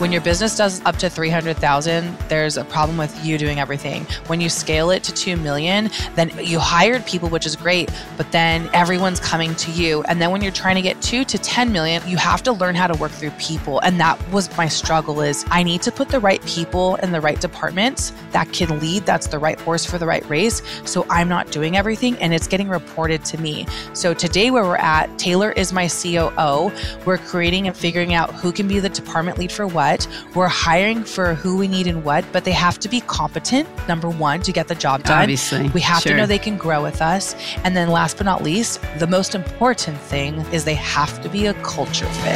When your business does up to 300,000, there's a problem with you doing everything. When you scale it to 2 million, then you hired people, which is great, but then everyone's coming to you. And then when you're trying to get 2 to 10 million, you have to learn how to work through people. And that was my struggle is I need to put the right people in the right departments that can lead. That's the right horse for the right race. So I'm not doing everything and it's getting reported to me. So today where we're at, Taylor is my COO. We're creating and figuring out who can be the department lead for what. We're hiring for who we need and what, but they have to be competent, number one, to get the job done. Obviously. We have to know they can grow with us. And then last but not least, the most important thing is they have to be a culture fit.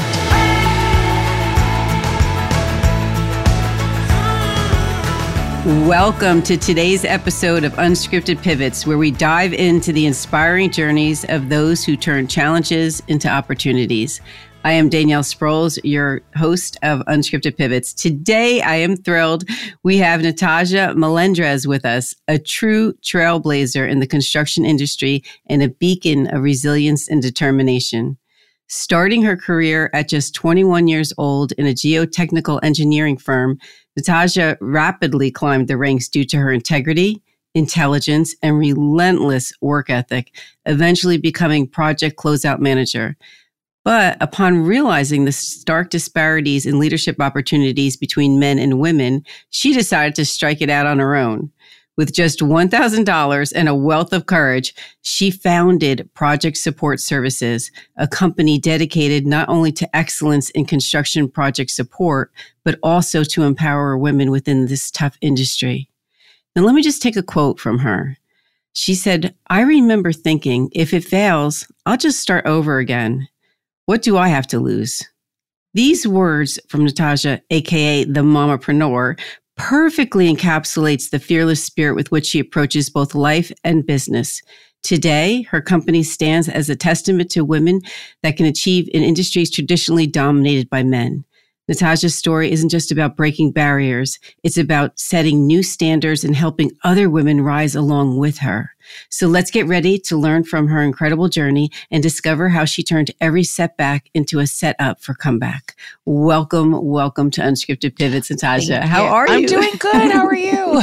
Welcome to today's episode of Unscripted Pivots, where we dive into the inspiring journeys of those who turn challenges into opportunities. I am Danielle Sproles, your host of Unscripted Pivots. Today, I am thrilled. We have Natasha Melendrez with us, a true trailblazer in the construction industry and a beacon of resilience and determination. Starting her career at just 21 years old in a geotechnical engineering firm, Natasha rapidly climbed the ranks due to her integrity, intelligence, and relentless work ethic, eventually becoming project closeout manager. But upon realizing the stark disparities in leadership opportunities between men and women, she decided to strike it out on her own. With just $1,000 and a wealth of courage, she founded Project Support Services, a company dedicated not only to excellence in construction project support, but also to empower women within this tough industry. Now, let me just take a quote from her. She said, "I remember thinking, if it fails, I'll just start over again. What do I have to lose?" These words from Natasha, aka the Mamapreneur, perfectly encapsulates the fearless spirit with which she approaches both life and business. Today, her company stands as a testament to women that can achieve in industries traditionally dominated by men. Natasha's story isn't just about breaking barriers. It's about setting new standards and helping other women rise along with her. So let's get ready to learn from her incredible journey and discover how she turned every setback into a setup for comeback. Welcome to Unscripted Pivots, Natasha. How are you? I'm doing good. How are you?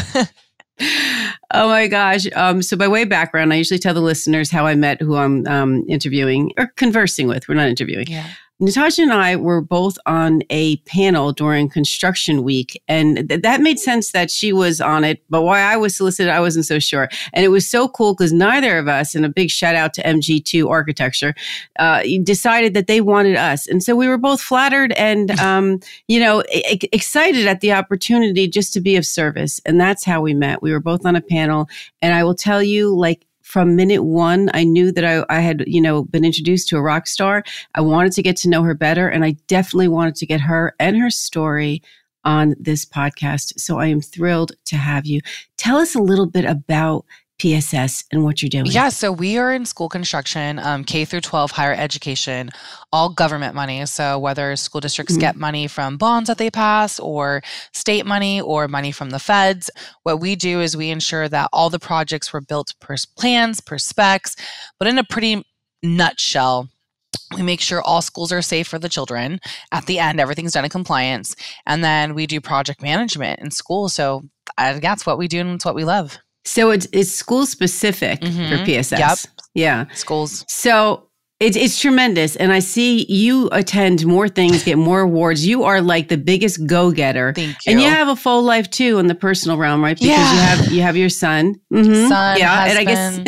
Oh my gosh. So by way of background, I usually tell the listeners how I met who I'm interviewing or conversing with. We're not interviewing. Yeah. Natasha and I were both on a panel during construction week, and that made sense that she was on it, but why I was solicited, I wasn't so sure. And it was so cool because neither of us, and a big shout out to MG2 Architecture, decided that they wanted us. And so we were both flattered and, excited at the opportunity just to be of service. And that's how we met. We were both on a panel, and I will tell you, from minute one, I knew that I had, been introduced to a rock star. I wanted to get to know her better, and I definitely wanted to get her and her story on this podcast. So I am thrilled to have you. Tell us a little bit about PSS and what you're doing. Yeah, so we are in school construction, K through 12 higher education, all government money. So whether school districts get money from bonds that they pass or state money or money from the feds, what we do is we ensure that all the projects were built per plans, per specs, but in a pretty nutshell, we make sure all schools are safe for the children. At the end, everything's done in compliance. And then we do project management in school. So that's what we do and it's what we love. So it's school specific for PSS. Yep. Yeah. Schools. So it's tremendous. And I see you attend more things, get more awards. You are like the biggest go-getter. Thank you. And you have a full life too in the personal realm, right? Because you have your son. Mm-hmm. Son, husband. And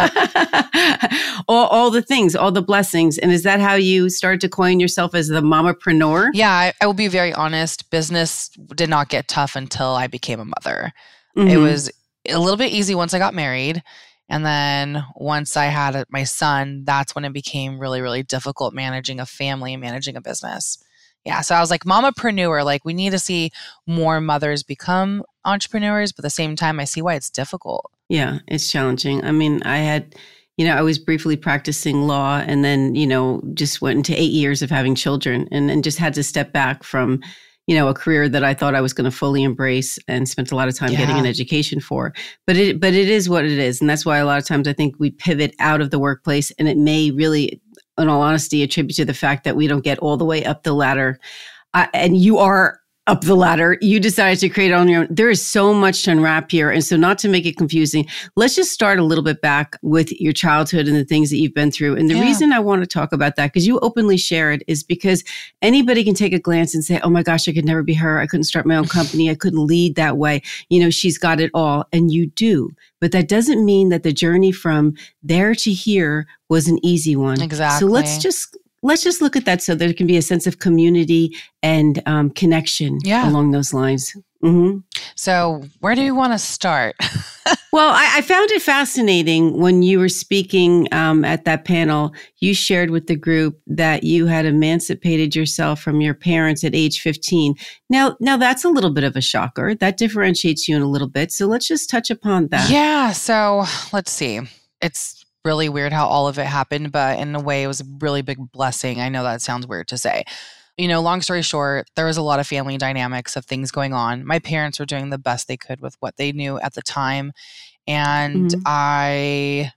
I guess all the things, all the blessings. And is that how you started to coin yourself as the Mamapreneur? Yeah, I will be very honest. Business did not get tough until I became a mother. It was a little bit easy once I got married. And then once I had my son, that's when it became really, really difficult managing a family and managing a business. Yeah. So I was like, Mamapreneur, we need to see more mothers become entrepreneurs, but at the same time, I see why it's difficult. Yeah, it's challenging. I mean, I was briefly practicing law and then, just went into 8 years of having children and just had to step back from a career that I thought I was going to fully embrace and spent a lot of time getting an education for. But it is what it is. And that's why a lot of times I think we pivot out of the workplace, and it may really, in all honesty, attribute to the fact that we don't get all the way up the ladder. And you are up the ladder. You decided to create it on your own. There is so much to unwrap here. And so not to make it confusing, let's just start a little bit back with your childhood and the things that you've been through. And the reason I want to talk about that, because you openly share it, is because anybody can take a glance and say, oh my gosh, I could never be her. I couldn't start my own company. I couldn't lead that way. She's got it all. And you do. But that doesn't mean that the journey from there to here was an easy one. Exactly. So let's just look at that so there can be a sense of community and connection along those lines. Mm-hmm. So where do you want to start? Well, I found it fascinating when you were speaking at that panel. You shared with the group that you had emancipated yourself from your parents at age 15. Now that's a little bit of a shocker. That differentiates you in a little bit. So let's just touch upon that. Yeah. So let's see. It's really weird how all of it happened, but in a way, it was a really big blessing. I know that sounds weird to say. Long story short, there was a lot of family dynamics of things going on. My parents were doing the best they could with what they knew at the time. And I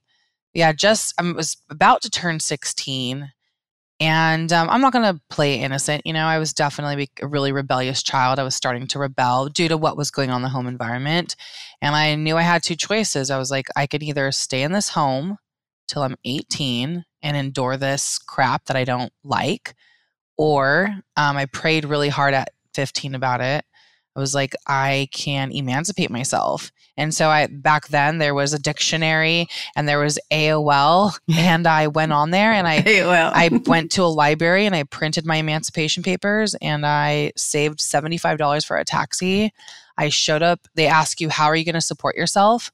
was about to turn 16. And I'm not going to play innocent. I was definitely a really rebellious child. I was starting to rebel due to what was going on in the home environment. And I knew I had two choices. I was like, I could either stay in this home till I'm 18 and endure this crap that I don't like, or I prayed really hard at 15 about it. I was like, I can emancipate myself. And so back then there was a dictionary and there was AOL, and I went on there and I went to a library and I printed my emancipation papers and I saved $75 for a taxi. I showed up. They ask you, how are you going to support yourself?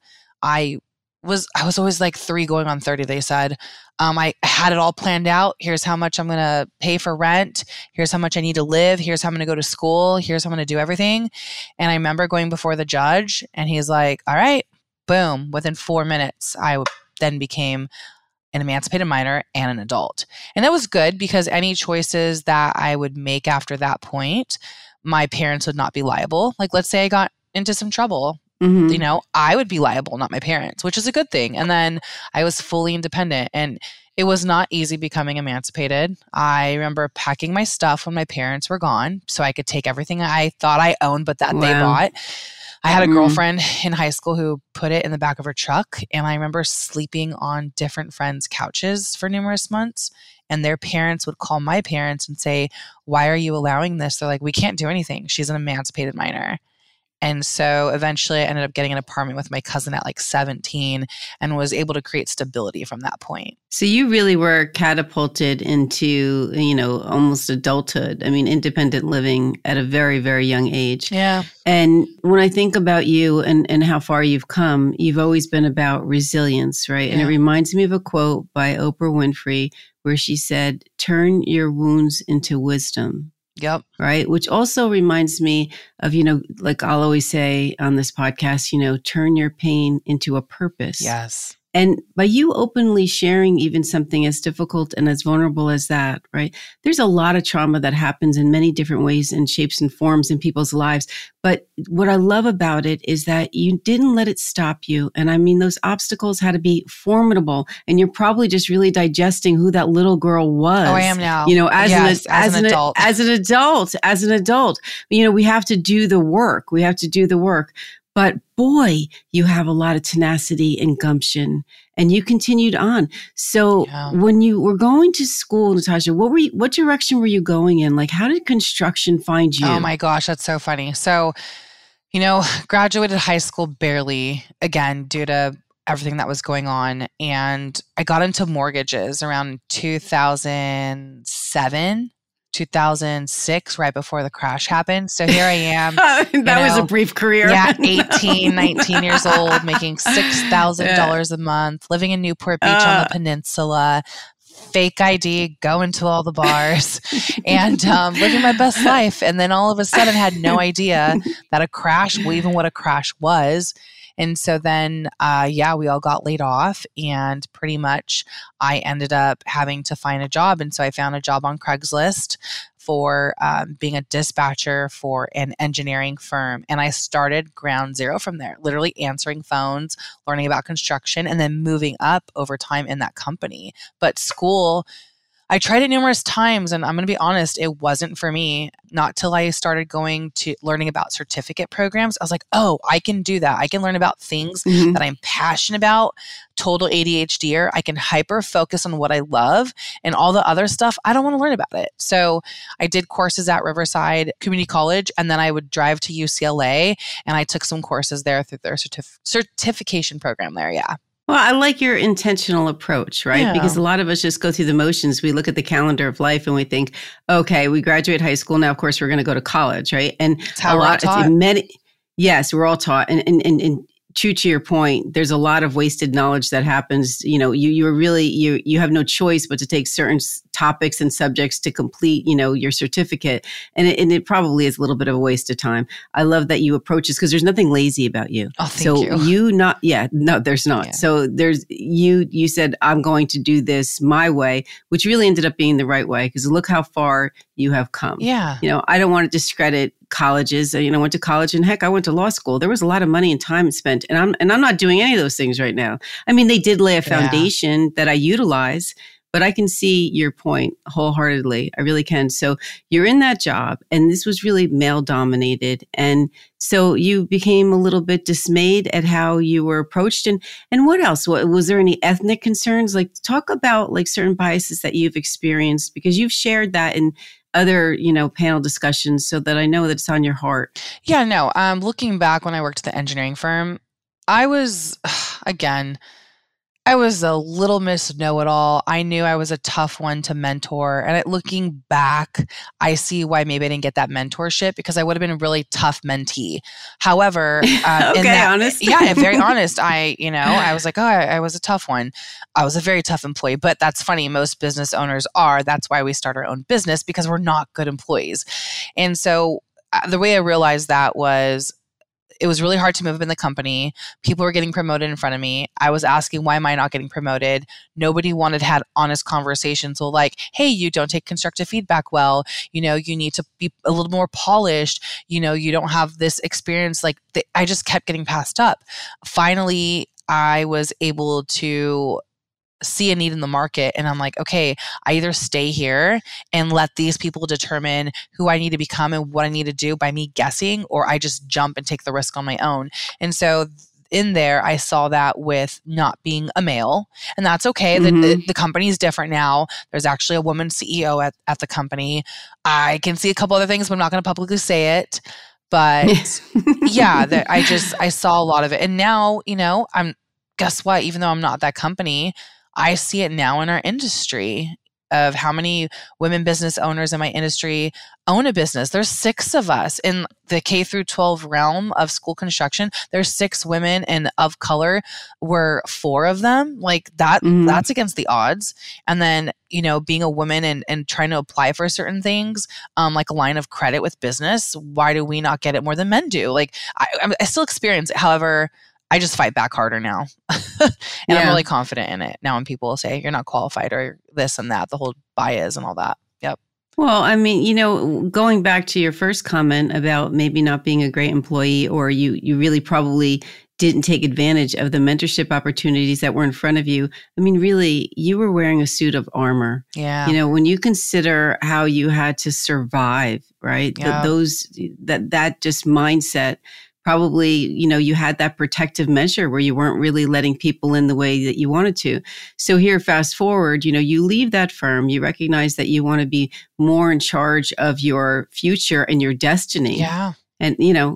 I was always like 3 going on 30. They said, I had it all planned out. Here's how much I'm going to pay for rent. Here's how much I need to live. Here's how I'm going to go to school. Here's how I'm going to do everything. And I remember going before the judge and he's like, all right, boom. Within 4 minutes, I then became an emancipated minor and an adult. And that was good because any choices that I would make after that point, my parents would not be liable. Like, let's say I got into some trouble. Mm-hmm. I would be liable, not my parents, which is a good thing. And then I was fully independent, and it was not easy becoming emancipated. I remember packing my stuff when my parents were gone so I could take everything I thought I owned, but that they bought. I had a girlfriend in high school who put it in the back of her truck. And I remember sleeping on different friends' couches for numerous months. And their parents would call my parents and say, why are you allowing this? They're like, we can't do anything. She's an emancipated minor. And so eventually I ended up getting an apartment with my cousin at like 17 and was able to create stability from that point. So you really were catapulted into, almost adulthood. I mean, independent living at a very, very young age. Yeah. And when I think about you and how far you've come, you've always been about resilience, right? Yeah. And it reminds me of a quote by Oprah Winfrey where she said, turn your wounds into wisdom. Yep. Right. Which also reminds me of, like I'll always say on this podcast, turn your pain into a purpose. Yes. And by you openly sharing even something as difficult and as vulnerable as that, right? There's a lot of trauma that happens in many different ways and shapes and forms in people's lives. But what I love about it is that you didn't let it stop you. And I mean, those obstacles had to be formidable. And you're probably just really digesting who that little girl was. Oh, I am now. As an adult, we have to do the work. But boy, you have a lot of tenacity and gumption, and you continued on. So when you were going to school, Natasha, what direction were you going in? Like, how did construction find you? Oh my gosh, that's so funny. So, graduated high school barely, again, due to everything that was going on. And I got into mortgages around 2007. 2006, right before the crash happened. So here I am. That was a brief career. Yeah, 18, 19 years old, making $6,000 a month, living in Newport Beach on the peninsula, fake ID, going to all the bars, and living my best life. And then all of a sudden had no idea that a crash, well, even what a crash was. And so then, we all got laid off, and pretty much I ended up having to find a job. And so I found a job on Craigslist for being a dispatcher for an engineering firm. And I started ground zero from there, literally answering phones, learning about construction, and then moving up over time in that company. But school, I tried it numerous times, and I'm going to be honest, it wasn't for me. Not till I started going to learning about certificate programs. I was like, oh, I can do that. I can learn about things that I'm passionate about. Total ADHDer. I can hyper focus on what I love, and all the other stuff, I don't want to learn about it. So I did courses at Riverside Community College, and then I would drive to UCLA, and I took some courses there through their certification program there. Yeah. Well, I like your intentional approach, right? Yeah. Because a lot of us just go through the motions. We look at the calendar of life and we think, okay, we graduate high school. Now, of course, we're going to go to college, right? And That's how we're all taught. Yes, we're all taught. And true to your point, there's a lot of wasted knowledge that happens. You have no choice but to take certain topics and subjects to complete, your certificate. And it probably is a little bit of a waste of time. I love that you approach this because there's nothing lazy about you. Oh, thank you. No, there's not. Yeah. So you said, I'm going to do this my way, which really ended up being the right way because look how far you have come. Yeah. I don't want to discredit colleges. I went to college and heck, I went to law school. There was a lot of money and time spent, and I'm not doing any of those things right now. I mean, they did lay a foundation that I utilize, but I can see your point wholeheartedly. I really can. So you're in that job, and this was really male dominated, and so you became a little bit dismayed at how you were approached. And what else? Was there any ethnic concerns? Like, talk about like certain biases that you've experienced, because you've shared that in other, panel discussions, so that I know that it's on your heart. Yeah, no. Looking back when I worked at the engineering firm, I was a little Miss Know-It-all. I knew I was a tough one to mentor. And looking back, I see why maybe I didn't get that mentorship, because I would have been a really tough mentee. However, honest. Yeah, very honest. I was like, I was a tough one. I was a very tough employee, but that's funny. Most business owners are. That's why we start our own business, because we're not good employees. And so the way I realized that was, it was really hard to move up in the company. People were getting promoted in front of me. I was asking, why am I not getting promoted? Nobody wanted to have honest conversations. So like, hey, you don't take constructive feedback well. You need to be a little more polished. You don't have this experience. Like I just kept getting passed up. Finally, I was able to see a need in the market, and I'm like, okay, I either stay here and let these people determine who I need to become and what I need to do by me guessing, or I just jump and take the risk on my own. And so in there, I saw that with not being a male, and that's okay. The company is different now. There's actually a woman CEO at the company. I can see a couple other things, but I'm not going to publicly say it. But yeah, I saw a lot of it. And now, guess what? Even though I'm not that company, I see it now in our industry of how many women business owners in my industry own a business. There's 6 of us in the K through 12 realm of school construction. There's 6 women, and of color, we're 4 of them. Like that, that's against the odds. And then, being a woman and trying to apply for certain things, like a line of credit with business, why do we not get it more than men do? Like I still experience it. However, I just fight back harder now. And I'm really confident in it now when people will say, you're not qualified or this and that, the whole bias and all that. Yep. Well, I mean, going back to your first comment about maybe not being a great employee, or you really probably didn't take advantage of the mentorship opportunities that were in front of you. I mean, really, you were wearing a suit of armor. Yeah. When you consider how you had to survive, right? Yeah. That just mindset. Probably, you had that protective measure where you weren't really letting people in the way that you wanted to. So here, fast forward, you leave that firm, you recognize that you want to be more in charge of your future and your destiny. Yeah. And,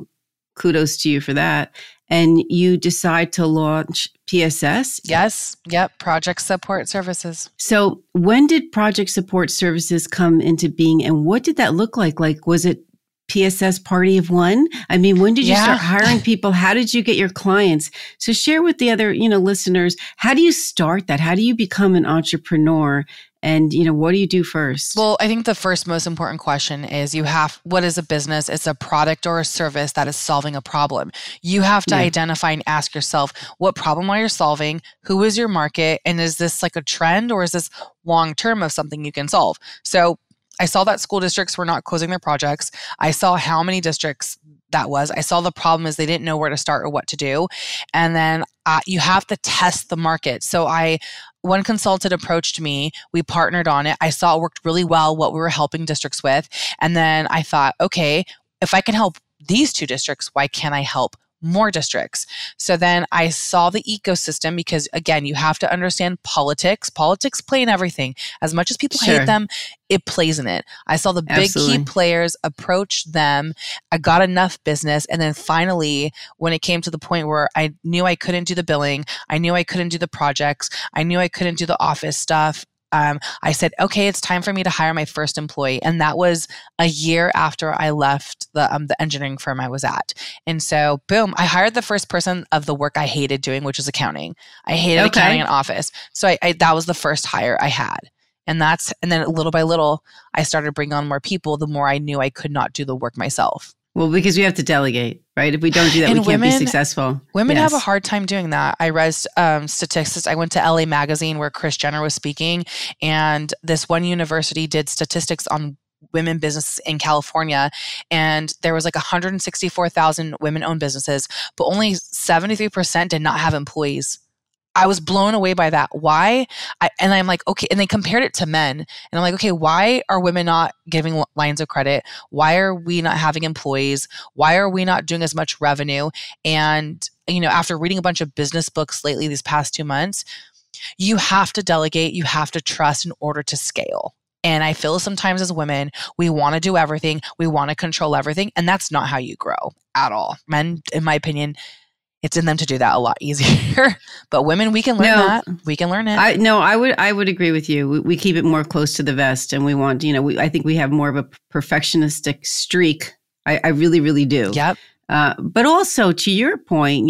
kudos to you for that. And you decide to launch PSS? Yes. Yep. Project Support Services. So when did Project Support Services come into being, and what did that look like? Like, was it PSS Party of One? I mean, when did you start hiring people? How did you get your clients? So share with the other, listeners, how do you start that? How do you become an entrepreneur? And, what do you do first? Well, I think the first most important question is what is a business? It's a product or a service that is solving a problem. You have to identify and ask yourself, what problem are you solving? Who is your market? And is this like a trend, or is this long-term of something you can solve? So I saw that school districts were not closing their projects. I saw how many districts that was. I saw the problem is they didn't know where to start or what to do. And then you have to test the market. So I one consultant approached me. We partnered on it. I saw it worked really well, what we were helping districts with. And then I thought, okay, if I can help these 2 districts, why can't I help more districts? So then I saw the ecosystem because, again, you have to understand politics. Politics play in everything. As much as people hate them, it plays in it. I saw the big key players, approach them. I got enough business. And then finally, when it came to the point where I knew I couldn't do the billing, I knew I couldn't do the projects, I knew I couldn't do the office stuff, I said, okay, it's time for me to hire my first employee. And that was a year after I left the engineering firm I was at. And so, boom, I hired the first person of the work I hated doing, which was accounting. I hated accounting and office. So that was the first hire I had. And then little by little, I started bringing on more people, the more I knew I could not do the work myself. Well, because we have to delegate, right? If we don't do that, we can't be successful. Women have a hard time doing that. I read statistics. I went to LA Magazine where Kris Jenner was speaking, and this one university did statistics on women business in California, and there was like 164,000 women-owned businesses, but only 73% did not have employees. I was blown away by that. Why? And I'm like, okay. And they compared it to men. And I'm like, okay, why are women not giving lines of credit? Why are we not having employees? Why are we not doing as much revenue? And, after reading a bunch of business books lately these past 2 months, you have to delegate, you have to trust in order to scale. And I feel sometimes as women, we want to do everything. We want to control everything. And that's not how you grow at all. Men, in my opinion, it's in them to do that a lot easier. But women, we can learn that. We can learn it. I would agree with you. We keep it more close to the vest, and we want, I think we have more of a perfectionistic streak. I really, really do. Yep. But also to your point,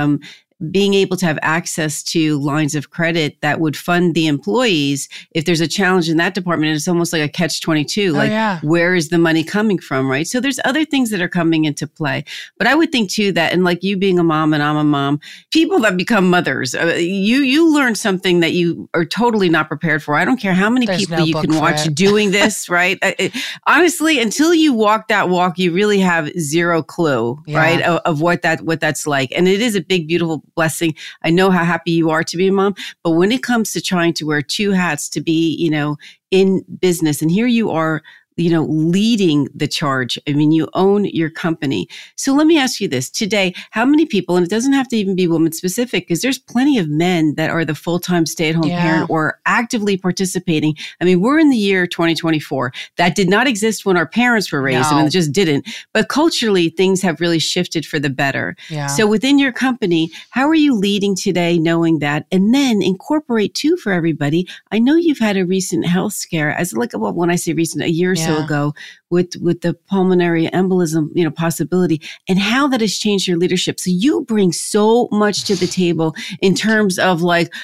being able to have access to lines of credit that would fund the employees if there's a challenge in that department. It's almost like a catch-22. Where is the money coming from, right? So there's other things that are coming into play. But I would think too that, and like you being a mom and I'm a mom, people that become mothers, you learn something that you are totally not prepared for. I don't care how many people you can watch doing this, right? Honestly, until you walk that walk, you really have zero clue, right, of what that's like. And it is a big, beautiful blessing. I know how happy you are to be a mom, but when it comes to trying to wear 2 hats to be, in business, and here you are, leading the charge. I mean, you own your company. So let me ask you this today, how many people, and it doesnn't have to even be woman specific, because there's plenty of men that are the full-time stay-at-home parent or actively participating. I mean, we're in the year 2024. That did not exist when our parents were raised. I mean, it just didn't. But culturally, things have really shifted for the better. Yeah. So within your company, how are you leading today knowing that? And then incorporate too for everybody. I know you've had a recent health scare, when I say recent, a year or so ago with the pulmonary embolism, possibility, and how that has changed your leadership. So you bring so much to the table in terms of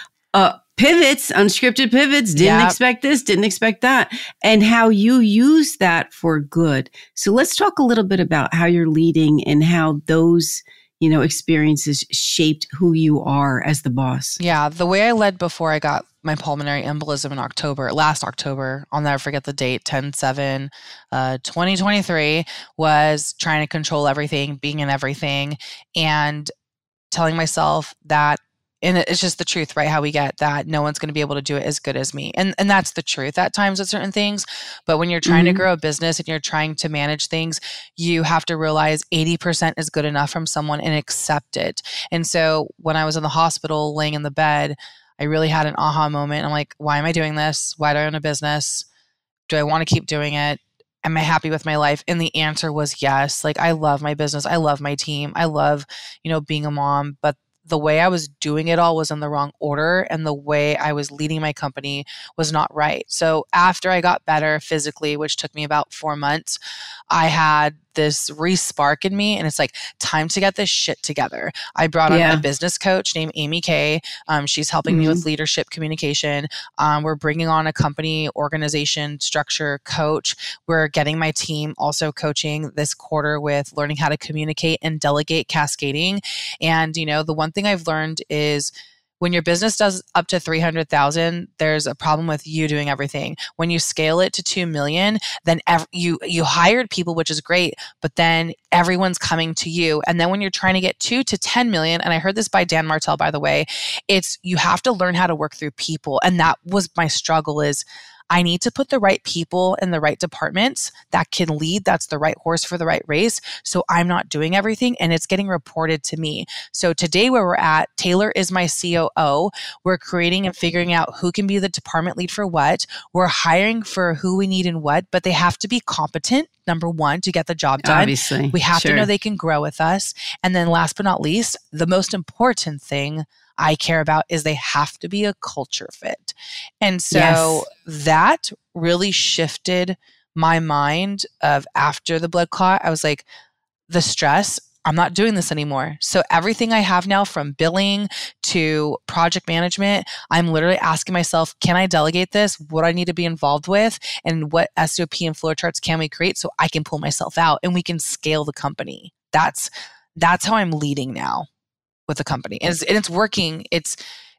pivots, unscripted pivots, didn't expect this, didn't expect that, and how you use that for good. So let's talk a little bit about how you're leading and how those experiences shaped who you are as the boss. Yeah. The way I led before I got my pulmonary embolism in last October, I'll never forget the date, 10/7/2023, was trying to control everything, being in everything, and telling myself that, and it's just the truth, right? How we get that no one's going to be able to do it as good as me. And that's the truth at times with certain things. But when you're trying to grow a business and you're trying to manage things, you have to realize 80% is good enough from someone and accept it. And so when I was in the hospital laying in the bed, I really had an aha moment. I'm like, why am I doing this? Why do I own a business? Do I want to keep doing it? Am I happy with my life? And the answer was yes. I love my business. I love my team. I love, being a mom, but the way I was doing it all was in the wrong order, and the way I was leading my company was not right. So after I got better physically, which took me about 4 months, I had this re-spark in me, and it's time to get this shit together. I brought on a business coach named Amy Kay. She's helping me with leadership communication. We're bringing on a company organization structure coach. We're getting my team also coaching this quarter with learning how to communicate and delegate cascading. And, the one thing I've learned is When your business does up to 300,000, there's a problem with you doing everything. When you scale it to 2 million, then you hired people, which is great, but then everyone's coming to you. And then when you're trying to get 2 to 10 million, and I heard this by Dan Martell, by the way, it's you have to learn how to work through people. And that was my struggle is I need to put the right people in the right departments that can lead. That's the right horse for the right race. So I'm not doing everything and it's getting reported to me. So today where we're at, Taylor is my COO. We're creating and figuring out who can be the department lead for what. We're hiring for who we need and what, but they have to be competent. Number one, to get the job done. Obviously. We have to know they can grow with us. And then last but not least, the most important thing I care about is they have to be a culture fit. And so that really shifted my mind of after the blood clot. I was like, the stress, I'm not doing this anymore. So everything I have now from billing to project management, I'm literally asking myself, can I delegate this? What do I need to be involved with? And what SOP and flowcharts can we create so I can pull myself out and we can scale the company? That's how I'm leading now with the company. And it's working. It's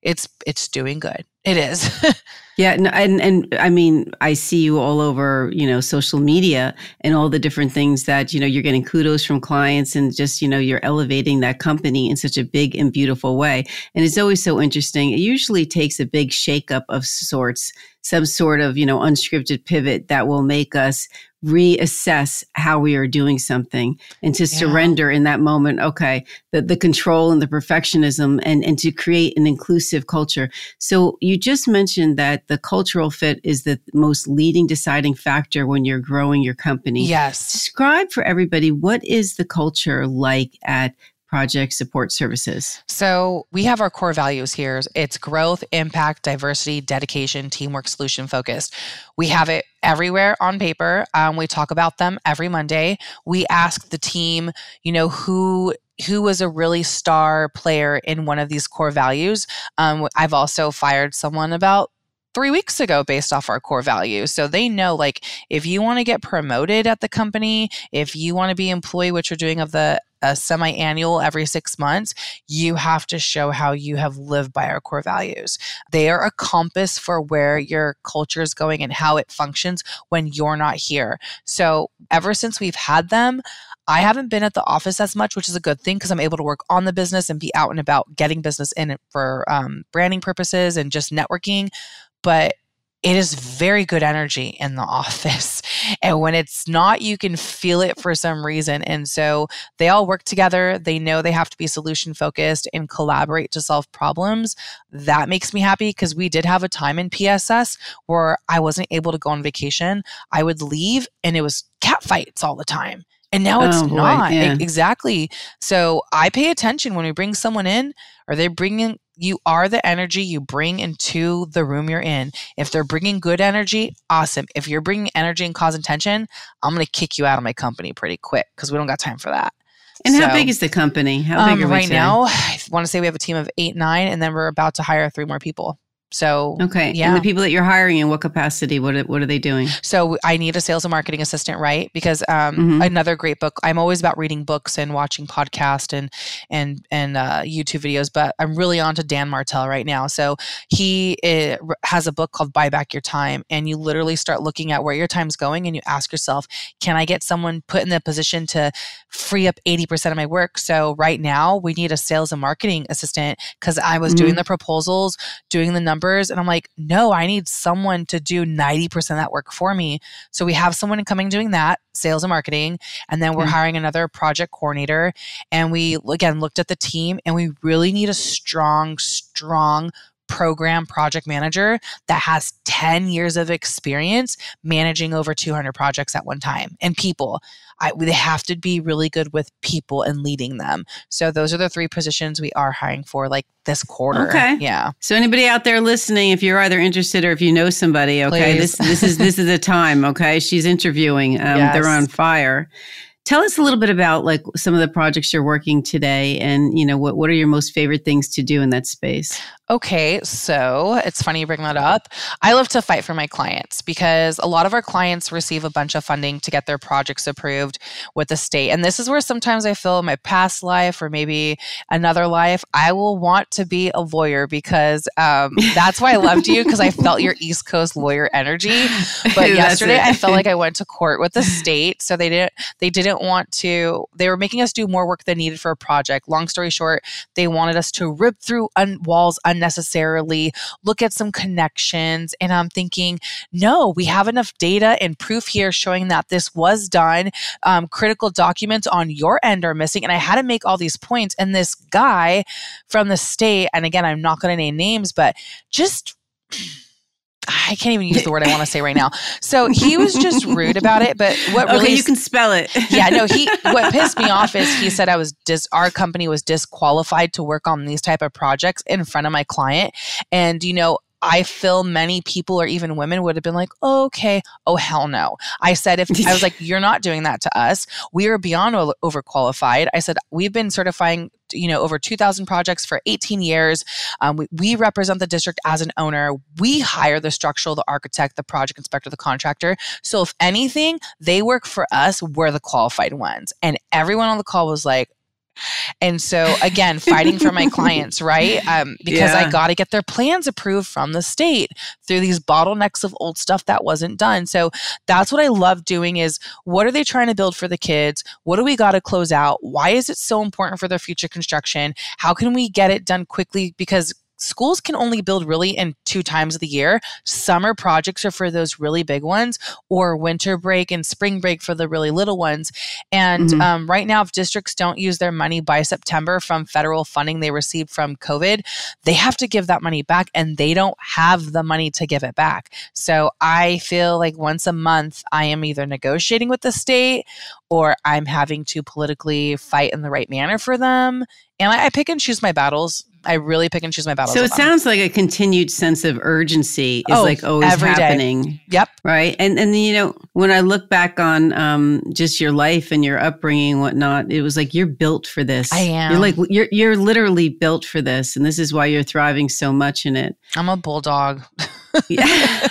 doing good. It is. Yeah. No, and I mean, I see you all over, social media and all the different things that, you're getting kudos from clients and just, you're elevating that company in such a big and beautiful way. And it's always so interesting. It usually takes a big shakeup of sorts, some sort of, unscripted pivot that will make us reassess how we are doing something and to surrender in that moment, okay, the control and the perfectionism and to create an inclusive culture. So you just mentioned that the cultural fit is the most leading deciding factor when you're growing your company. Yes. Describe for everybody, what is the culture like at Project Support Services? So we have our core values here. It's growth, impact, diversity, dedication, teamwork, solution focused. We have it everywhere on paper. We talk about them every Monday. We ask the team, who was a really star player in one of these core values. I've also fired someone about 3 weeks ago based off our core values. So they know, if you want to get promoted at the company, if you want to be employee, which we're doing of the semi-annual every 6 months, you have to show how you have lived by our core values. They are a compass for where your culture is going and how it functions when you're not here. So ever since we've had them, I haven't been at the office as much, which is a good thing because I'm able to work on the business and be out and about getting business in it for branding purposes and just networking. But it is very good energy in the office. And when it's not, you can feel it for some reason. And so they all work together. They know they have to be solution focused and collaborate to solve problems. That makes me happy because we did have a time in PSS where I wasn't able to go on vacation. I would leave and it was cat fights all the time. And now it's not. Yeah. Exactly. So I pay attention when we bring someone in. Are they bringing, you are the energy you bring into the room you're in. If they're bringing good energy, awesome. If you're bringing energy and causing tension, I'm going to kick you out of my company pretty quick because we don't got time for that. And how big is the company? How big are we right today? now? I want to say we have a team of 8, 9, and then we're about to hire 3 more people. So, okay. Yeah. And the people that you're hiring, in what capacity? What are they doing? So I need a sales and marketing assistant, right? Because another great book. I'm always about reading books and watching podcasts and YouTube videos, but I'm really on to Dan Martell right now. So he has a book called Buy Back Your Time, and you literally start looking at where your time's going, and you ask yourself, can I get someone put in the position to free up 80% of my work? So right now we need a sales and marketing assistant because I was doing the proposals, doing the numbers. And I'm like, no, I need someone to do 90% of that work for me. So we have someone coming doing that, sales and marketing. And then we're hiring another project coordinator. And we, again, looked at the team and we really need a strong program project manager that has 10 years of experience managing over 200 projects at one time. And people, they have to be really good with people and leading them. So those are the 3 positions we are hiring for this quarter. Okay. Yeah. So anybody out there listening, if you're either interested or if you know somebody, okay, this is the time. Okay. She's interviewing. Yes. They're on fire. Tell us a little bit about some of the projects you're working today and, what are your most favorite things to do in that space? Okay, so it's funny you bring that up. I love to fight for my clients because a lot of our clients receive a bunch of funding to get their projects approved with the state. And this is where sometimes I feel in my past life or maybe another life, I will want to be a lawyer because that's why I loved you, because I felt your East Coast lawyer energy. But yesterday I felt like I went to court with the state. So they didn't want to, they were making us do more work than needed for a project. Long story short, they wanted us to rip through walls unnecessarily, look at some connections. And I'm thinking, no, we have enough data and proof here showing that this was done. Critical documents on your end are missing. And I had to make all these points. And this guy from the state, and again, I'm not going to name names, but just... I can't even use the word I want to say right now. So he was just rude about it. But what really... Okay, you can spell it. Yeah, no, what pissed me off is he said our company was disqualified to work on these type of projects in front of my client. And, I feel many people or even women would have been like, oh, okay, oh, hell no. I said, I was like, you're not doing that to us. We are beyond overqualified. I said, we've been certifying, over 2,000 projects for 18 years. We represent the district as an owner. We hire the structural, the architect, the project inspector, the contractor. So if anything, they work for us. We're the qualified ones. And everyone on the call was like, and so again, fighting for my clients, right? Because I got to get their plans approved from the state through these bottlenecks of old stuff that wasn't done. So that's what I love doing is, what are they trying to build for the kids? What do we got to close out? Why is it so important for their future construction? How can we get it done quickly? Because schools can only build really in 2 times of the year. Summer projects are for those really big ones, or winter break and spring break for the really little ones. And right now, if districts don't use their money by September from federal funding they received from COVID, they have to give that money back, and they don't have the money to give it back. So I feel like once a month, I am either negotiating with the state or I'm having to politically fight in the right manner for them. And I pick and choose my battles. I really pick and choose my battles. So it sounds like a continued sense of urgency is like always happening. Day. Yep. Right. And when I look back on just your life and your upbringing and whatnot, it was like, you're built for this. I am. You're like, you're literally built for this. And this is why you're thriving so much in it. I'm a bulldog. Yeah.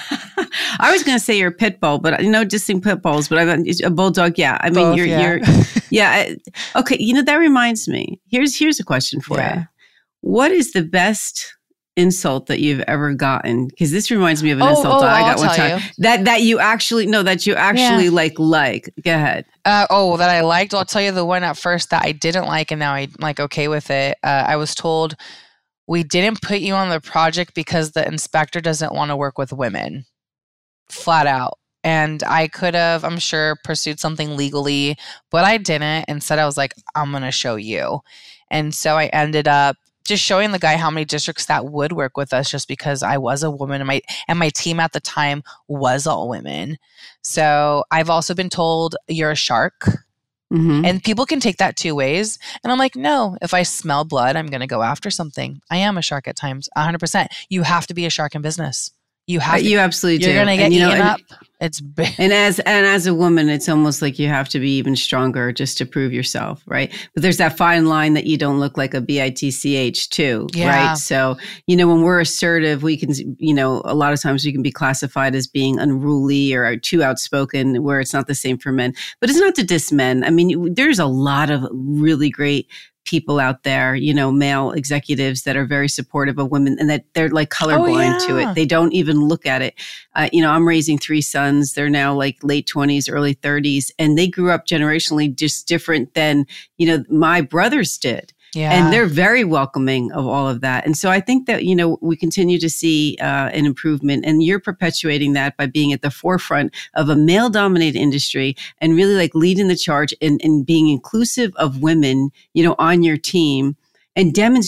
I was going to say you're a pit bull, but distinct pit bulls, but a bulldog. Yeah. I mean, you're yeah. Okay. That reminds me. Here's a question for you. What is the best insult that you've ever gotten? Because this reminds me of an insult that I got one time. That you actually like. Go ahead. That I liked. I'll tell you the one at first that I didn't like, and now I'm like okay with it. I was told, we didn't put you on the project because the inspector doesn't want to work with women. Flat out. And I could have, I'm sure, pursued something legally, but I didn't. Instead, I was like, I'm going to show you. And so I ended up just showing the guy how many districts that would work with us, just because I was a woman and my team at the time was all women. So I've also been told you're a shark. And people can take that 2 ways. And I'm like, no, if I smell blood, I'm going to go after something. I am a shark at times, 100%. You have to be a shark in business. You have to. You absolutely do. You're going to get eaten up. It's big. And as a woman, it's almost like you have to be even stronger just to prove yourself, right? But there's that fine line that you don't look like a bitch too, right? So, when we're assertive, we can, a lot of times we can be classified as being unruly or too outspoken, where it's not the same for men. But it's not to diss men. I mean, there's a lot of really great people out there, male executives that are very supportive of women, and that they're like colorblind to it. They don't even look at it. I'm raising 3 sons. They're now like late 20s, early 30s, and they grew up generationally just different than, my brothers did. Yeah. And they're very welcoming of all of that. And so I think that, we continue to see an improvement, and you're perpetuating that by being at the forefront of a male dominated industry and really like leading the charge and being inclusive of women, on your team, and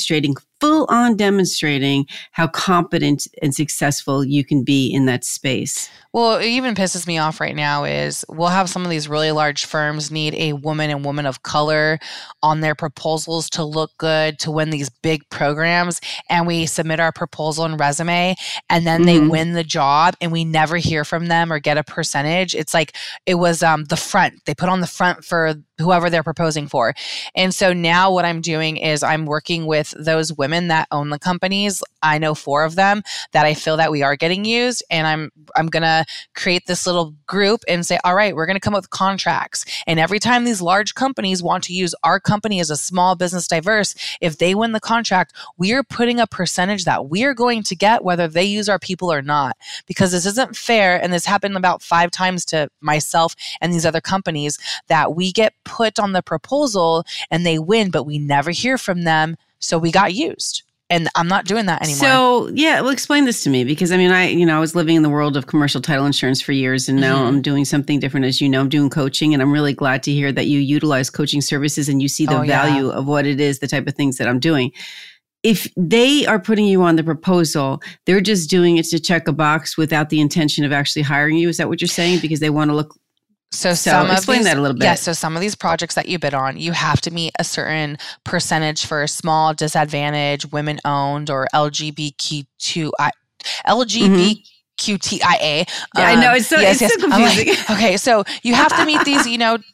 full on demonstrating how competent and successful you can be in that space. Well, it even pisses me off right now is we'll have some of these really large firms need a woman and woman of color on their proposals to look good, to win these big programs. And we submit our proposal and resume, and then they win the job and we never hear from them or get a percentage. It's like it was the front. They put on the front for whoever they're proposing for. And so now what I'm doing is I'm working with those women that own the companies. I know 4 of them that I feel that we are getting used. And I'm going to create this little group and say, all right, we're going to come up with contracts. And every time these large companies want to use our company as a small business diverse, if they win the contract, we are putting a percentage that we are going to get whether they use our people or not, because this isn't fair. And this happened about 5 times to myself and these other companies that we get put on the proposal and they win, but we never hear from them. So we got used. And I'm not doing that anymore. So, yeah, well, explain this to me, because I mean, I was living in the world of commercial title insurance for years, and now I'm doing something different. As you know, I'm doing coaching, and I'm really glad to hear that you utilize coaching services and you see the value of what it is, the type of things that I'm doing. If they are putting you on the proposal, they're just doing it to check a box without the intention of actually hiring you. Is that what you're saying? Because they want to look. So explain that a little bit. Yes. So some of these projects that you bid on, you have to meet a certain percentage for small, disadvantaged, women-owned, or LGBTQIA. I know it's so confusing. Okay, so you have to meet these,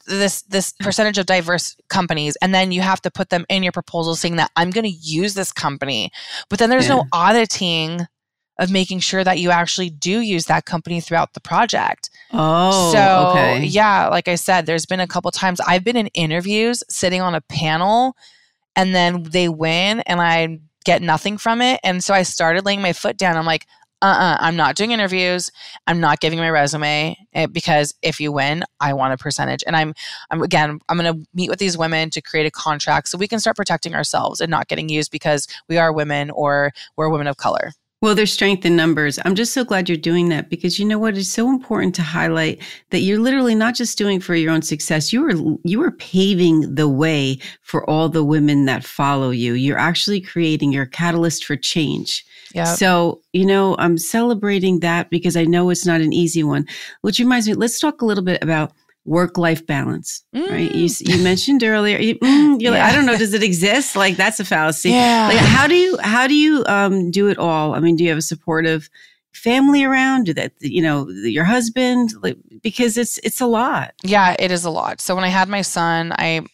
this percentage of diverse companies, and then you have to put them in your proposal saying that I'm going to use this company. But then there's no auditing of making sure that you actually do use that company throughout the project. Oh, so okay. Yeah, like I said, there's been a couple times I've been in interviews sitting on a panel, and then they win and I get nothing from it. And so I started laying my foot down. I'm like, I'm not doing interviews. I'm not giving my resume, because if you win, I want a percentage. And I'm going to meet with these women to create a contract so we can start protecting ourselves and not getting used because we are women or we're women of color. Well, there's strength in numbers. I'm just so glad you're doing that, because you know what? It's so important to highlight that you're literally not just doing for your own success. You are paving the way for all the women that follow you. You're actually creating your catalyst for change. Yep. So, I'm celebrating that because I know it's not an easy one, which reminds me, let's talk a little bit about work-life balance, right? You mentioned earlier, you're like, I don't know, does it exist? Like, that's a fallacy. Yeah. Like, how do you do it all? I mean, do you have a supportive family around? Do that, your husband? Like, because it's a lot. Yeah, it is a lot. So when I had my son, I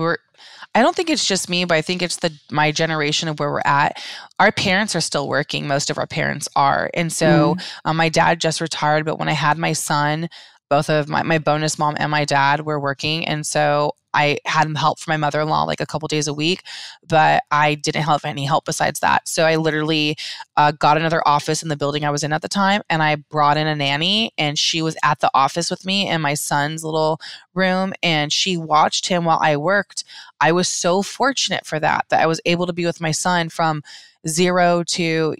don't think it's just me, but I think it's my generation of where we're at. Our parents are still working. Most of our parents are. And so my dad just retired, but when I had my son, both of my bonus mom and my dad were working. And so I had help from my mother-in-law like a couple days a week, but I didn't have any help besides that. So I literally got another office in the building I was in at the time, and I brought in a nanny, and she was at the office with me in my son's little room, and she watched him while I worked. I was so fortunate for that I was able to be with my son from 0 to,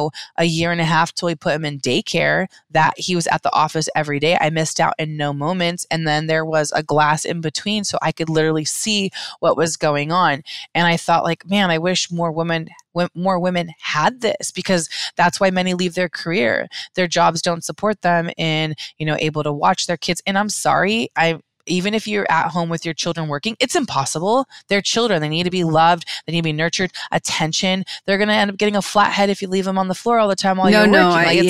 a year and a half till we put him in daycare, that he was at the office every day. I missed out in no moments. And then there was a glass in between so I could literally see what was going on. And I thought, like, man, I wish more women had this, because that's why many leave their career. Their jobs don't support them in, able to watch their kids. And I'm sorry, even if you're at home with your children working, it's impossible. They're children. They need to be loved. They need to be nurtured, attention. They're going to end up getting a flat head if you leave them on the floor all the time while you're working.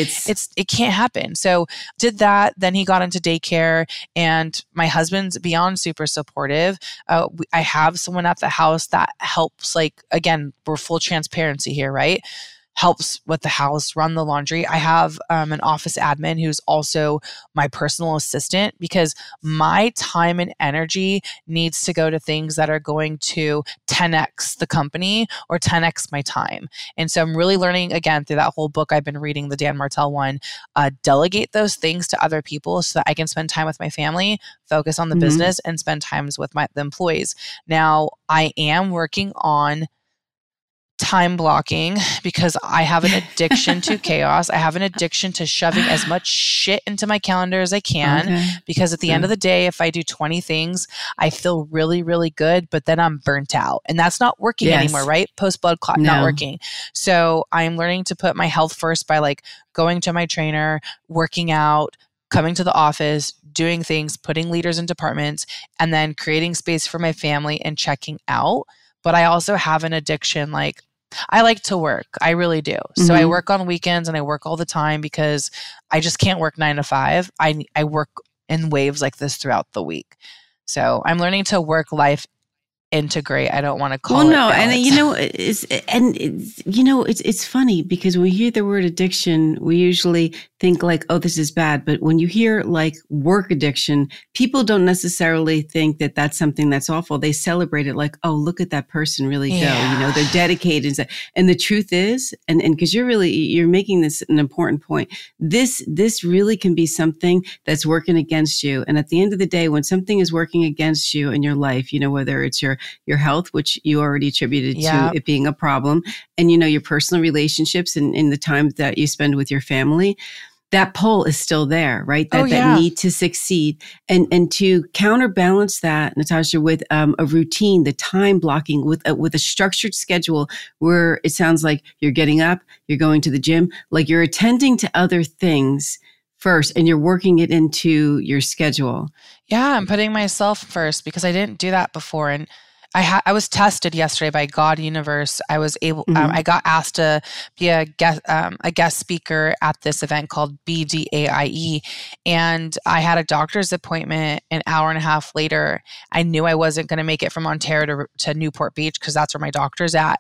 It can't happen. So did that. Then he got into daycare, and my husband's beyond super supportive. I have someone at the house that helps, like, again, we're full transparency here, right? Helps with the house, run the laundry. I have an office admin who's also my personal assistant, because my time and energy needs to go to things that are going to 10x the company or 10x my time. And so I'm really learning, again, through that whole book I've been reading, the Dan Martell one, delegate those things to other people so that I can spend time with my family, focus on the business, and spend times with the employees. Now, I am working on time blocking, because I have an addiction to chaos. I have an addiction to shoving as much shit into my calendar as I can, because at the end of the day, if I do 20 things, I feel really, really good, but then I'm burnt out, and that's not working anymore, right? Post blood clot, not working. So I'm learning to put my health first by like going to my trainer, working out, coming to the office, doing things, putting leaders in departments, and then creating space for my family and checking out. But I also have an addiction. Like, I like to work. I really do. So I work on weekends and I work all the time because I just can't work 9 to 5. I work in waves like this throughout the week. So I'm learning to work life integrate. I don't want to call it balance. It's funny because when we hear the word addiction, we usually think like, oh, this is bad. But when you hear like work addiction, people don't necessarily think that that's something that's awful. They celebrate it like, oh, look at that person really go. They're dedicated. And the truth is, and because you're making this an important point. This really can be something that's working against you. And at the end of the day, when something is working against you in your life, whether it's your health, which you already attributed to it being a problem, and your personal relationships and in the time that you spend with your family, that pull is still there, right? That need to succeed. And to counterbalance that, Natasha, with a routine, the time blocking with a structured schedule where it sounds like you're getting up, you're going to the gym, like you're attending to other things first and you're working it into your schedule. Yeah, I'm putting myself first because I didn't do that before. And I was tested yesterday by God Universe. I was able, I got asked to be a guest speaker at this event called BDAIE. And I had a doctor's appointment an hour and a half later. I knew I wasn't going to make it from Ontario to Newport Beach because that's where my doctor's at.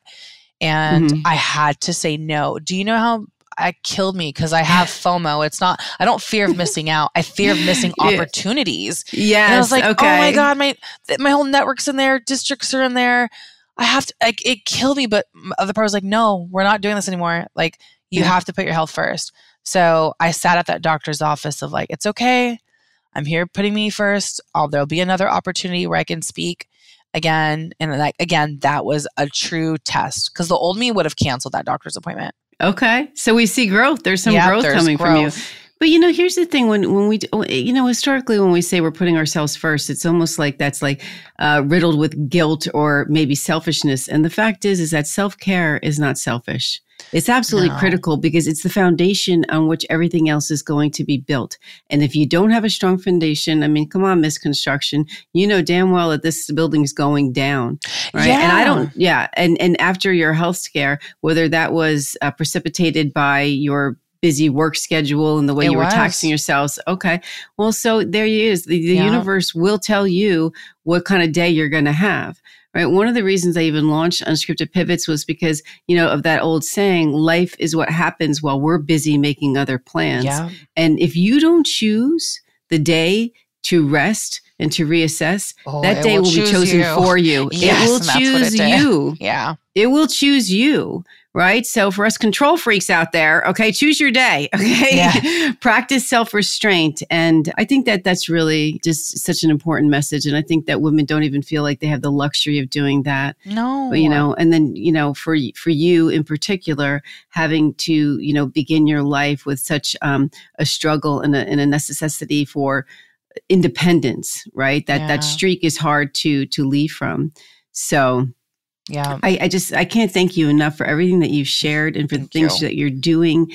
And I had to say no. Do you know how it killed me? Because I have FOMO. I don't fear of missing out. I fear of missing opportunities. Yes. And I was like, oh my God, my whole network's in there. Districts are in there. I have to, it killed me. But other part was like, no, we're not doing this anymore. Like, you have to put your health first. So I sat at that doctor's office of like, it's okay. I'm here putting me first. There'll be another opportunity where I can speak again. And like, again, that was a true test because the old me would have canceled that doctor's appointment. Okay. So we see growth. There's some growth coming from you. But, here's the thing. When we, historically, when we say we're putting ourselves first, it's almost like that's like riddled with guilt or maybe selfishness. And the fact is that self-care is not selfish. It's absolutely critical because it's the foundation on which everything else is going to be built. And if you don't have a strong foundation, I mean, come on, Miss Construction, you know damn well that this building is going down, right? Yeah. And after your health scare, whether that was precipitated by your busy work schedule and the way you were taxing yourselves. Okay. Well, so there he is. The universe will tell you what kind of day you're going to have. Right. One of the reasons I even launched Unscripted Pivots was because, of that old saying, life is what happens while we're busy making other plans. Yeah. And if you don't choose the day to rest and to reassess, that day will be chosen for you. Yes, it will choose you. Yeah. It will choose you. Right. So for us control freaks out there, okay, choose your day. Okay. Yeah. Practice self-restraint. And I think that that's really just such an important message. And I think that women don't even feel like they have the luxury of doing that. No. But, and then, for you in particular, having to, begin your life with such a struggle and a necessity for independence, right? That streak is hard to leave from. So yeah, I can't thank you enough for everything that you've shared and for the things that you're doing.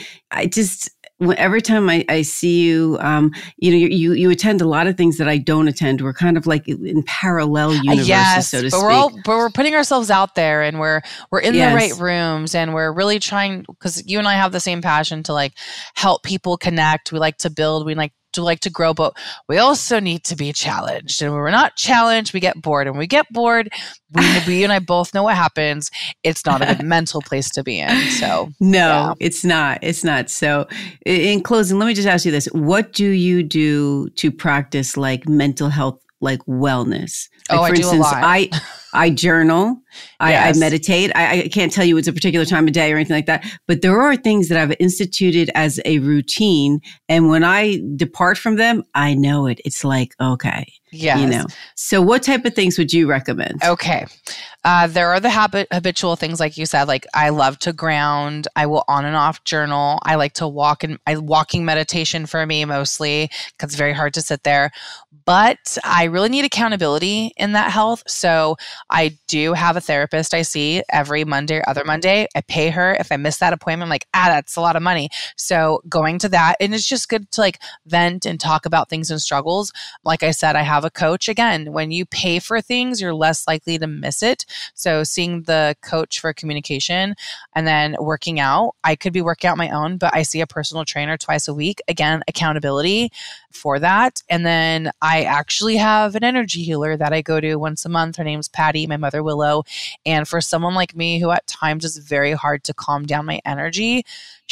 Every time I see you, you attend a lot of things that I don't attend. We're kind of like in parallel universes, so to speak. But we're putting ourselves out there, and we're in the right rooms, and we're really trying, because you and I have the same passion to like help people connect. We like to build. We like to grow, but we also need to be challenged. And when we're not challenged, we get bored. And when we get bored, we and I both know what happens. It's not a good mental place to be in. So no, it's not. It's not. So in closing, let me just ask you this. What do you do to practice like mental health, like wellness? Like, for instance, do a lot. I journal, I meditate. I can't tell you it's a particular time of day or anything like that, but there are things that I've instituted as a routine. And when I depart from them, I know it. It's like, okay, Yes. So what type of things would you recommend? Okay. There are the habitual things, like you said, like I love to ground. I will on and off journal. I like to walking meditation for me mostly, because it's very hard to sit there. But I really need accountability in that health. So I do have a therapist I see every Monday or other Monday. I pay her. If I miss that appointment, I'm like, that's a lot of money. So going to that, and it's just good to like vent and talk about things and struggles. Like I said, I have a coach. Again, when you pay for things, you're less likely to miss it. So seeing the coach for communication, and then working out. I could be working out my own, but I see a personal trainer twice a week. Again, accountability for that. And then I actually have an energy healer that I go to once a month. Her name's Patty, my mother Willow. And for someone like me who at times is very hard to calm down my energy,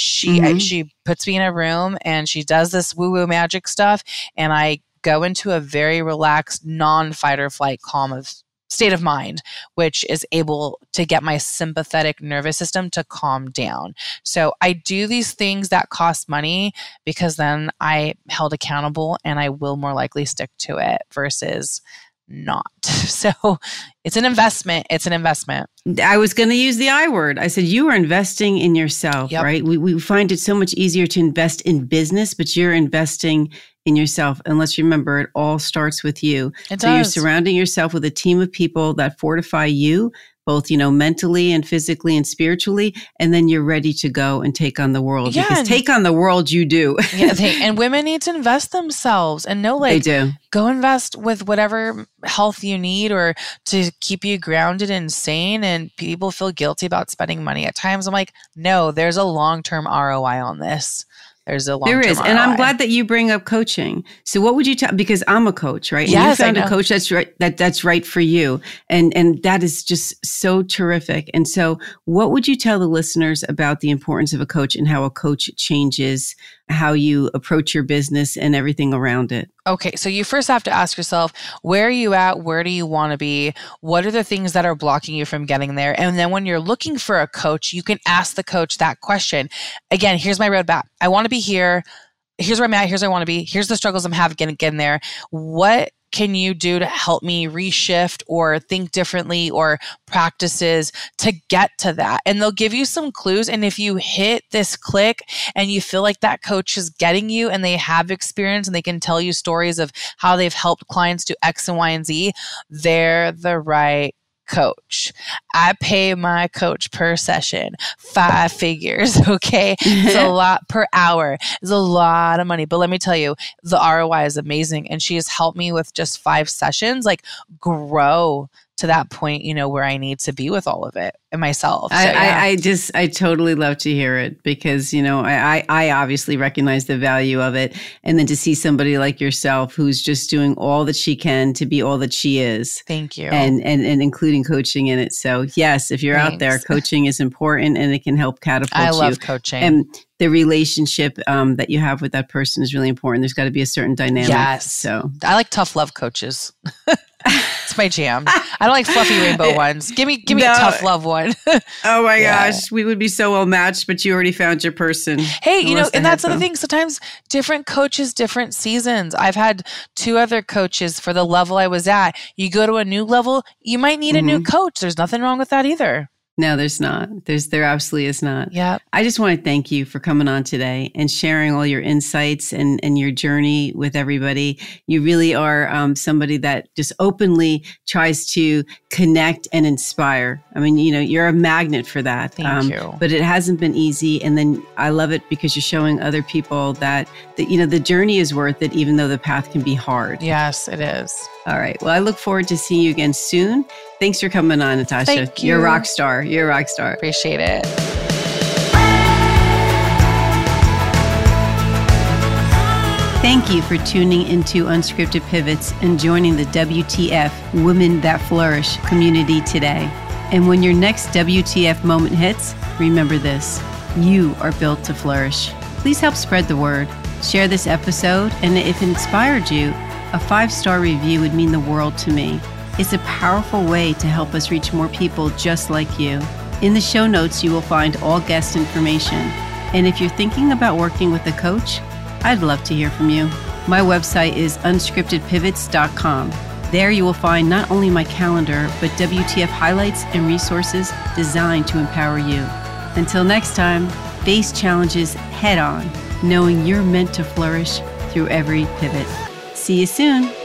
she puts me in a room and she does this woo-woo magic stuff. And I go into a very relaxed, non-fight or flight calm of state of mind, which is able to get my sympathetic nervous system to calm down. So I do these things that cost money because then I held accountable and I will more likely stick to it versus not. So it's an investment. It's an investment. I was going to use the I word. I said, you are investing in yourself, right? We find it so much easier to invest in business, but you're investing in yourself. And let's remember, it all starts with you. So you're surrounding yourself with a team of people that fortify you, both, mentally and physically and spiritually. And then you're ready to go and take on the world. Yeah, because take on the world you do. And women need to invest themselves and know, like, they do. Go invest with whatever health you need or to keep you grounded and sane. And people feel guilty about spending money at times. I'm like, no, there's a long-term ROI on this. There is. And I'm glad that you bring up coaching. So what would you tell, because I'm a coach, right? Yes, and you found a coach that's right, that's right for you. And that is just so terrific. And so what would you tell the listeners about the importance of a coach and how a coach changes how you approach your business and everything around it? Okay, so you first have to ask yourself, where are you at? Where do you want to be? What are the things that are blocking you from getting there? And then when you're looking for a coach, you can ask the coach that question. Again, here's my roadmap. I want to be here. Here's where I'm at. Here's where I want to be. Here's the struggles I'm having getting there. What can you do to help me reshift or think differently or practices to get to that? And they'll give you some clues. And if you hit this click and you feel like that coach is getting you and they have experience and they can tell you stories of how they've helped clients do X and Y and Z, they're the right coach. I pay my coach per session 5 figures. Okay. It's a lot per hour. It's a lot of money. But let me tell you, the ROI is amazing. And she has helped me with just 5 sessions, like grow to that point, where I need to be with all of it and myself. So, I totally love to hear it because, I obviously recognize the value of it. And then to see somebody like yourself who's just doing all that she can to be all that she is. Thank you. And including coaching in it. So yes, if you're out there, coaching is important and it can help catapult you. I love coaching. And the relationship that you have with that person is really important. There's got to be a certain dynamic. Yes. So I like tough love coaches. It's my jam. I don't like fluffy rainbow ones. Give me a tough love one. Oh my gosh, we would be so well matched, but you already found your person. Hey, and that's the thing. Sometimes different coaches, different seasons. I've had 2 other coaches for the level I was at. You go to a new level, you might need a new coach. There's nothing wrong with that either. No, there's not. There absolutely is not. Yeah. I just want to thank you for coming on today and sharing all your insights and your journey with everybody. You really are somebody that just openly tries to connect and inspire. I mean, you're a magnet for that. Thank you. But it hasn't been easy. And then I love it because you're showing other people that the journey is worth it, even though the path can be hard. Yes, it is. All right. Well, I look forward to seeing you again soon. Thanks for coming on, Natasha. Thank you. You're a rock star. You're a rock star. Appreciate it. Thank you for tuning into Unscripted Pivots and joining the WTF Women That Flourish community today. And when your next WTF moment hits, remember this: you are built to flourish. Please help spread the word. Share this episode, and if it inspired you, a 5-star review would mean the world to me. It's a powerful way to help us reach more people just like you. In the show notes, you will find all guest information. And if you're thinking about working with a coach, I'd love to hear from you. My website is unscriptedpivots.com. There you will find not only my calendar, but WTF highlights and resources designed to empower you. Until next time, face challenges head on, knowing you're meant to flourish through every pivot. See you soon.